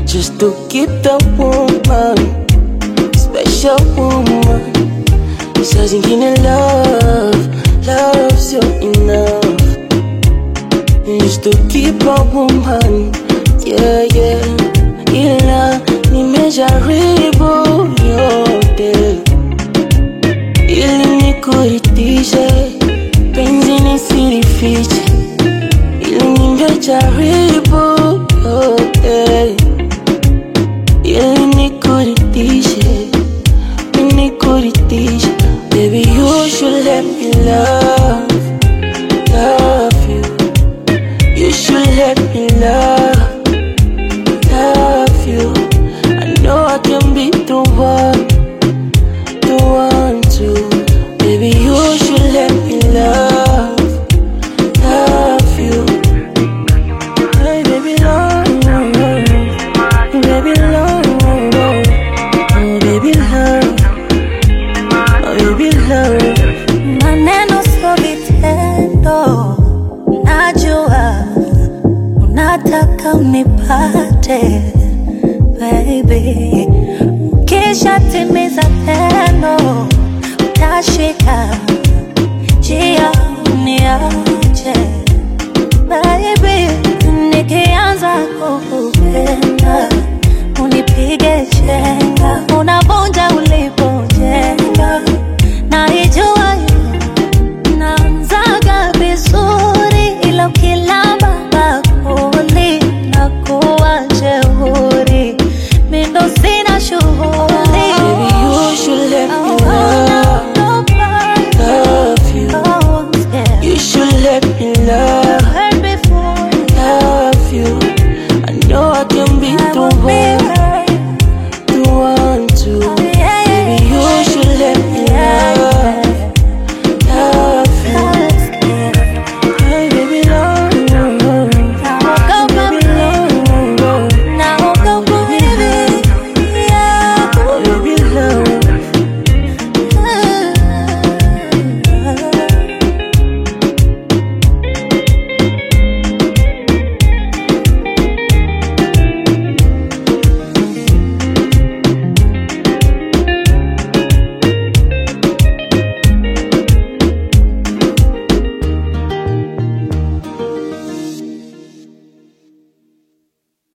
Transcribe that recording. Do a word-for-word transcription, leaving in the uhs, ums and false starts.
just to keep the woman, special woman. Says in love, love's you enough. Just to keep a woman, yeah, yeah. Ila nimejaribu yote ili nikuridhishe, penzi nisilifiche. Ili nimejaribu yote ili nikuridhishe, nikuridhishe. Baby, you should let me love, love you. You should let me love, love you. I know I can be the one, the one to. Baby, you should let me love, love you. Hey, baby, love, baby, love, oh, baby, love, oh, baby, love. Maneno sio vitendo, najua unataka unipate, baby. Kisha timiza tendo, utashika njia uniache, baby. Nikianza kukupenda, unipige chenga, unavunja ulipojenga. Naijua naanzaga vizuri, ila ukilamba bakuli nakuwa jeuri, mi ndo sina shughuli. Baby, you should let me love, love you. You should let me love, love you. I know I can be the one.